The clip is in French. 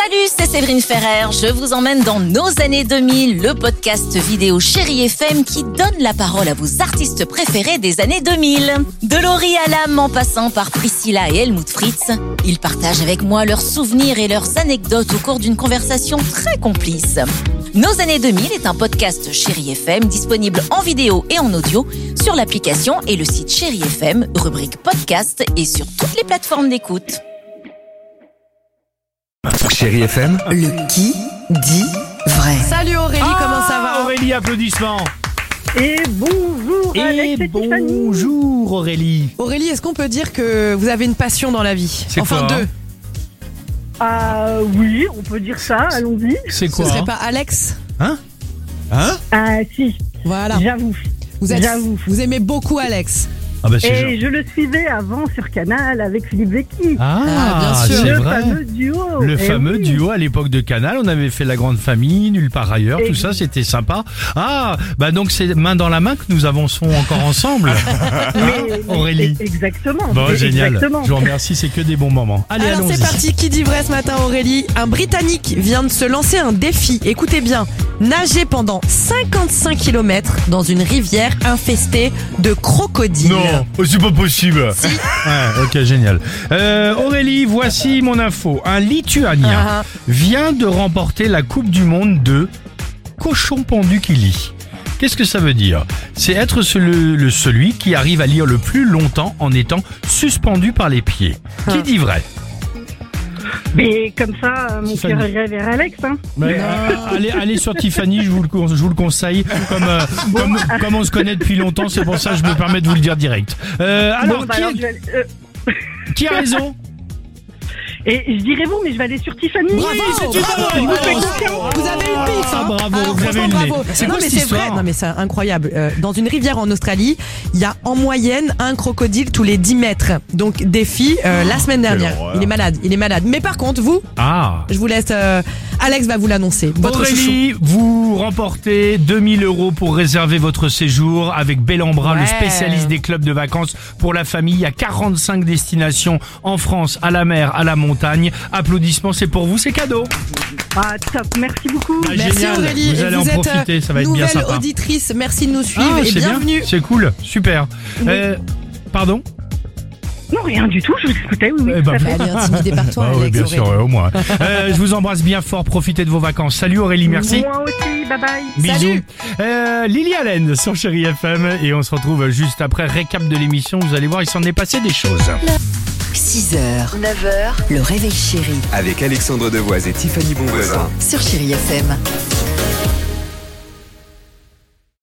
Salut, c'est Séverine Ferrer. Je vous emmène dans nos années 2000, le podcast vidéo Chérie FM qui donne la parole à vos artistes préférés des années 2000. De Laurie Hallam en passant par Priscilla et Helmut Fritz, ils partagent avec moi leurs souvenirs et leurs anecdotes au cours d'une conversation très complice. Nos années 2000 est un podcast Chérie FM disponible en vidéo et en audio sur l'application et le site Chérie FM, rubrique podcast et sur toutes les plateformes d'écoute. Chérie FM, Le qui dit vrai. Salut Aurélie, comment ça va? Aurélie, applaudissements. Et bonjour Alex et Tiffany. Bonjour Aurélie. Aurélie, est-ce qu'on peut dire que vous avez une passion dans la vie? C'est enfin quoi, deux. Oui, on peut dire ça, allons-y. C'est quoi? Ce serait pas Alex? Hein? Ah si, Voilà. j'avoue. Vous aimez beaucoup Alex. Ah bah c'est Et je le suivais avant sur Canal avec Philippe Zecchi. bien sûr. c'est Le vrai. fameux duo. Le Eh fameux oui. duo à l'époque de Canal, on avait fait La Grande Famille, Nulle part ailleurs, tout ça, c'était sympa. Donc c'est main dans la main que nous avançons encore ensemble. Mais- Aurélie. Exactement. Bon, génial. Exactement. Je vous remercie, c'est que des bons moments. Allez, Alors allons-y. c'est parti, qui dit vrai ce matin Aurélie? Un Britannique vient de se lancer un défi. Écoutez bien, nager pendant 55 km dans une rivière infestée de crocodiles. Non, c'est pas possible. Ouais, ok, génial. Aurélie, voici mon info. Un Lituanien vient de remporter la Coupe du Monde de cochon pendu qui lit. Qu'est-ce que ça veut dire? C'est être celui qui arrive à lire le plus longtemps en étant suspendu par les pieds. Qui dit vrai? Mais comme ça, mon Tiffany. cœur irait vers Alex. Hein. Allez sur Tiffany, je vous le conseille. Comme on se connaît depuis longtemps, c'est pour ça que je me permets de vous le dire direct. Alors, Bon, bah, alors, je vais aller- qui a raison? Et je dirais vous, mais je vais aller sur Tiffany. Bravo, c'est une bravo, bonne bravo. réponse. Vous avez une piste, hein. Bravo, Alors, vous avez franchement, une bravo. C'est Non, quoi mais cette c'est vrai. histoire? Non mais c'est incroyable. Dans une rivière en Australie, il y a en moyenne un crocodile tous les 10 mètres. Donc défi la semaine dernière. horreur. Il est malade. Mais par contre, vous, je vous laisse. Alex va vous l'annoncer. Votre chouchou. Aurélie, vous remportez 2000 € pour réserver votre séjour avec Bellambra, Ouais. le spécialiste des clubs de vacances pour la famille. Il y a 45 destinations en France, à la mer, à la montagne. Applaudissements, c'est pour vous, c'est cadeau. Ah, top, merci beaucoup. Bah, Merci génial. Aurélie. Vous allez en êtes profiter, ça va être bien nouvelle sympa. auditrice. Merci de nous suivre et c'est bienvenue. bien, c'est cool, super. Pardon? Non, rien du tout, je vous écoutais, oui, Eh ben, tout à fait. Elle est intimidée par toi, Ah oui, Alex. bien Aurélie. sûr, au moins. Je vous embrasse bien fort, profitez de vos vacances. Salut Aurélie, merci. Moi aussi, bye bye. Bisous. Lily Allen sur Chérie FM et on se retrouve juste après récap de l'émission. Vous allez voir, il s'en est passé des choses. 6h, 9h, le réveil chéri avec Alexandre Devoise et Tiffany Bonvoisin. sur Chérie FM.